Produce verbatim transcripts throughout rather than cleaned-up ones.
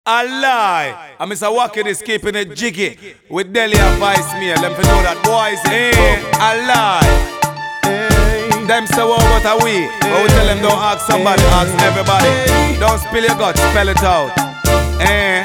A lie. And Mister Wackett is keeping it jiggy with Delhi and Vice Mail. Them for know that boys eh, a lie. Hey. Them say what about a we? But we tell them don't ask somebody, ask everybody. Don't spill your guts, spell it out. Eh.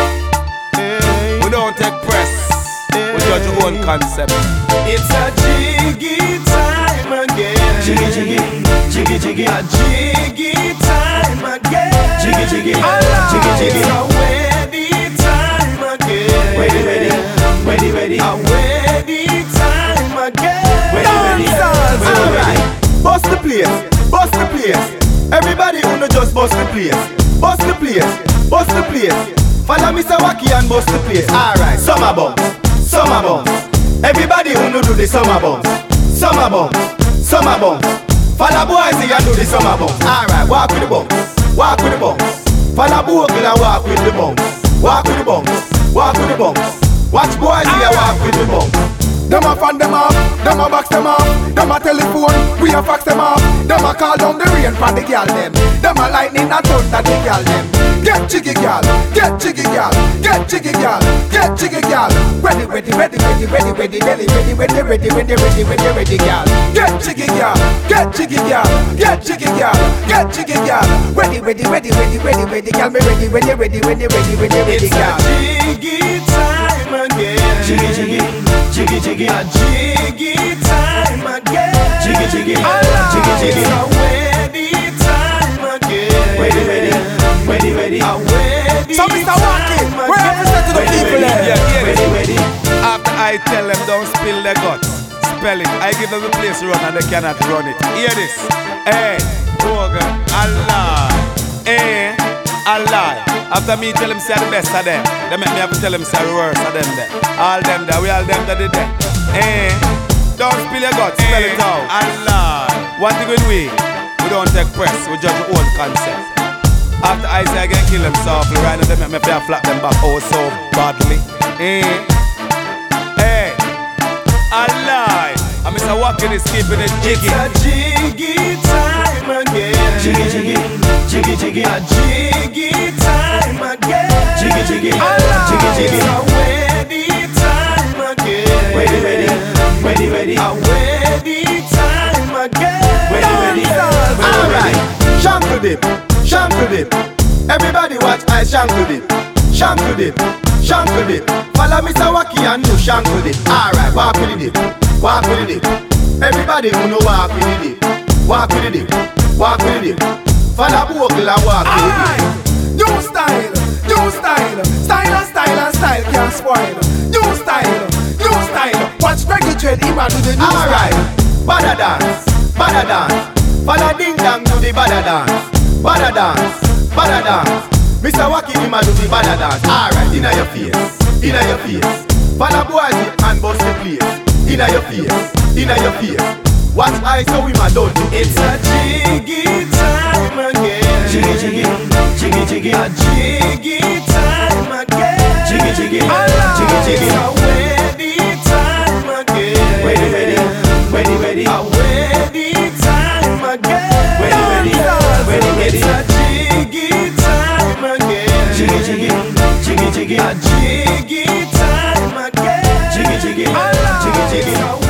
We don't take press. We judge your own concept. It's a jiggy time again. Jiggy, jiggy, jiggy, jiggy. A jiggy time again. Jiggy, jiggy, jiggy, jiggy. It's a wedding time again. Ready, ready, ready, ready. A wedding time again. Ready, ready, ready, ready. Bust the place, bust the place. Everybody wanna just bust the place. Bust the place, bust the place. Follow Mister Wacky and bust the place. Alright, summer bumps, summer bumps. Everybody wanna do the summer bumps. Summer bumps, summer bumps. Follow boys here and do the summer bumps. Alright, walk with the bumps, walk with the bumps. Follow boys and walk with the bumps. Walk with the bumps, walk with the bumps. Watch boys here walk with the bumps. Them a fan them off, them a box them off. Them a telephone, we a fax them off. Them a call down the rain for the girl them. Them a lightning a thunder the girl them. Get jiggy girl, get jiggy girl, get jiggy girl, get jiggy girl. Ready, ready, ready, ready, ready, ready, ready, ready, ready, ready, ready, ready, ready, ready, girl. Get jiggy girl, get jiggy girl, get jiggy girl, get jiggy girl. Ready, ready, ready, ready, ready, ready, girl. Me ready, ready, ready, ready, ready, ready, ready, girl. It's a jiggy time again. Jiggy, jiggy, jiggy, jiggy. A jiggy time again. Jiggy, jiggy, jiggy, jiggy. It's a wedding time again. Ready, ready, ready, ready. A wedding So Mister Wackett, we represent to the people there. Yeah, get it. ready, ready. After I tell them don't spill their guts, spell it. I give them a place to run and they cannot run it. Hear this. Hey, Bogan, a lie. Eh, a lie. After me tell them say the best of them, they make me have to tell them say the worst of them there. All them there, we all them that did that. Eh, don't spill your guts, spell it out. A lie. One thing with we, we don't take press, we judge our own concept. After I say I can kill them softly, right now they make me feel flap them back oh so badly. Eh, eh, a lie. And Mister Wackett is keeping it jiggy. It's a jiggy time again. Jiggy, jiggy, jiggy, jiggy. A jiggy time again. Jiggy, jiggy, jiggy, jiggy. It's a wedding time again. Ready, ready, ready, ready. A wedding time again. Ready, ready, ready. Alright, shankle dip, shankle dip. Everybody watch I shankle dip, shankle dip, shankle dip. Follow Mister Wacky and do shankle dip. Alright, walk with the dip, walk with the dip. Everybody who know walk with the dip, walk with the dip, walk with the dip. Follow Bogle and walk with the dip. New style, new style. Style and style and style can't spoil. New style, new style. Watch Reggae Dread, he do the new Alright, style. bada dance, bada dance. Follow ding dong do the bada dance, bada dance, bada dance. Mister Wacky him a do the bada dance. Alright, inna your face, inna your face. Follow boys and bust the place. Inna your face, inna your face. Watch I so we ma don't do. It's a jiggy time again. Jiggy, jiggy, jiggy, jiggy. A jiggy time again. Jiggy, jiggy, jiggy, jiggy. It's a wedding time again. Ready, ready, ready, ready. A wedding time again. Ready, ready, ready, ready. It's a jiggy time again. Jiggy, jiggy, jiggy, jiggy. A jiggy time again. Jiggy, jiggy, jiggy, jiggy.